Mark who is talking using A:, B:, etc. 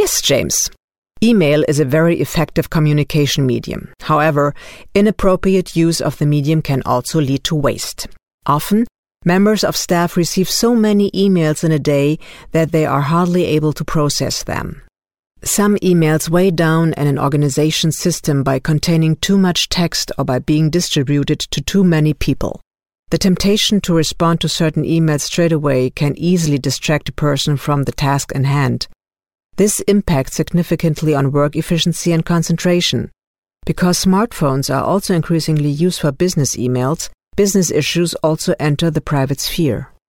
A: Yes, James. Email is a very effective communication medium. However, inappropriate use of the medium can also lead to waste. Often, members of staff receive so many emails in a day that they are hardly able to process them. Some emails weigh down an organization's system by containing too much text or by being distributed to too many people. The temptation to respond to certain emails straight away can easily distract a person from the task in hand. This impacts significantly on work efficiency and concentration. Because smartphones are also increasingly used for business emails, business issues also enter the private sphere.